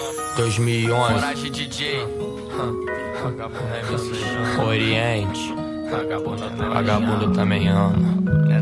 2011. Coragem DJ. Oriente. Vagabundo também ama.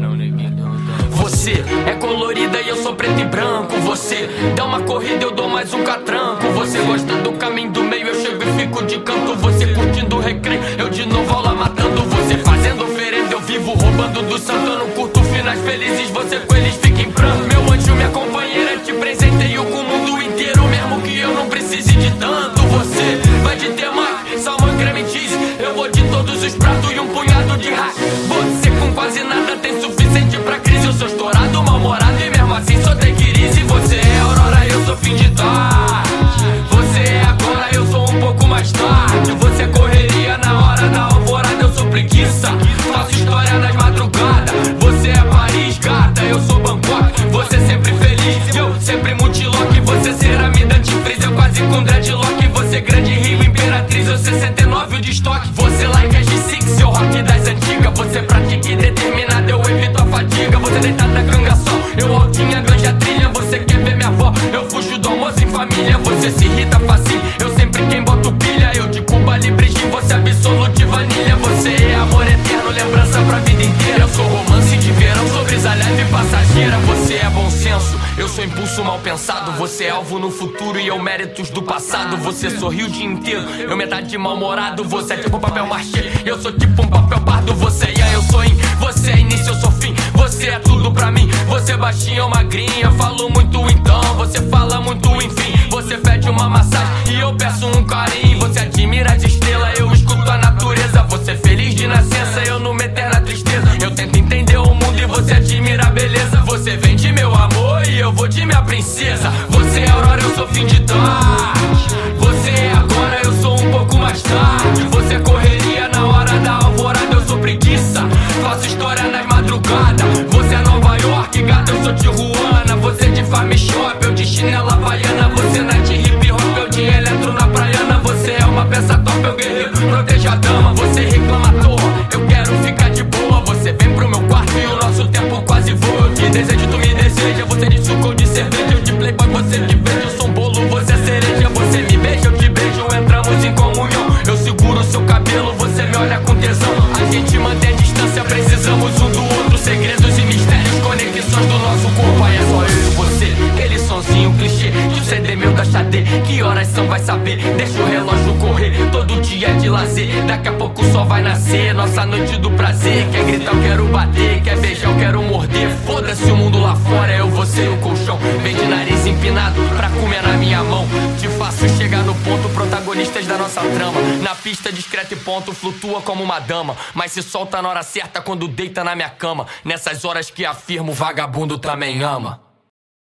Você é colorida e eu sou preto e branco. Você dá uma corrida, eu dou mais um catranco. Você gosta do caminho do meio, eu chego e fico de canto. Você curtindo o recreio, eu de novo aula matando. Você fazendo oferenda, eu vivo roubando do santo. Eu não curto finais felizes, você com eles fica em pranto. Meu anjo, minha companheira, te presenteio com o mundo inteiro, mesmo que eu não precise de tanto. Você vai de temaki, salmão, creme cheese. Eu vou de todos os pratos e um punhado de hash. Você com quase nada tem suficiente pra crise. Eu sou estourado, mal-humorado e mesmo assim só tem crise. Você é aurora, eu sou fim de tarde. Você é agora, eu sou um pouco mais tarde. Você correria na hora da alvorada, eu sou preguiça. Faço história nas madrugadas. Você é Paris, gata, eu sou Bangkok. Você sempre feliz, eu sempre multilock. Você ceramida antifreeze, eu quase com dreadlock. Você grande rio, imperatriz, eu 69 de estoque. Você like a G6, eu rock das antigas. Você pratica e determinada, eu evito a fadiga. Você deitado na cangaçol, eu altinha, ganja trilha. Você quer ver minha avó, eu fujo do almoço em família. Você se irrita fácil, eu sempre quem boto pilha. Eu de Cuba Libre, você absoluto de vanilha. Você é amor eterno, lembrança pra vida inteira. Eu sou romance de verão, sou brisa leve e passageira. Você é bom senso, eu sou impulso mal pensado. Você é alvo no futuro e eu méritos do passado. Você sorriu o dia inteiro, eu metade de mal-humorado. Você é tipo papel machê, eu sou tipo um papel pardo. Você é eu sou in, você é início, eu sou fim. Você é tudo pra mim, você baixinha ou magrinha. Falo muito então, você fala muito enfim. Você pede uma massagem e eu peço um carinho. Você admira as estrelas, eu escuto a natureza. Você é feliz de nascença, eu numa eterna tristeza. Eu tento entender o mundo e você admira a beleza. Você vem de meu amor e eu vou de minha princesa. Você é aurora, eu sou fim de tarde. Você é agora, eu sou um pouco mais tarde. Você correria na hora da alvorada, eu sou preguiça. Faço história nas madrugadas. Você é Nova York, gata, eu sou Tijuana. Você de farm shop, eu de chinela havaiana. Você night hip hop, eu de eletro na praiana. Você é uma peça top, eu guerreiro, proteja a dama. Você reclama à toa, eu quero ficar de boa. Você vem pro meu quarto e o nosso tempo quase voa. Eu te desejo, tu me deseja. Você de suco ou de cerveja, eu de playboy, você de beijo. Eu sou um bolo, você é cereja. Você me beija, eu te beijo, entramos em comunhão. Eu seguro seu cabelo, você me olha com tesão. A gente mantém a distância, precisamos um do outro. Segredos e mistérios, conexões do nosso corpo. Aí é só eu e você, aquele sonzinho clichê de um CD meu da Xadê. Que horas são, vai saber, deixa o relógio correr. Todo dia de lazer, daqui a pouco o sol vai nascer. Nossa noite do prazer, quer gritar eu quero bater. Quer beijar eu quero morder. Foda-se o mundo lá fora, eu, você e o colchão. Vem de nariz empinado pra comer na minha mão. Te faço chegar no ponto, protagonistas da nossa trama. Na pista discreto e ponto, flutua como uma dama. Mas se solta na hora certa quando deita na minha cama. Nessas horas que afirmo, vagabundo também ama.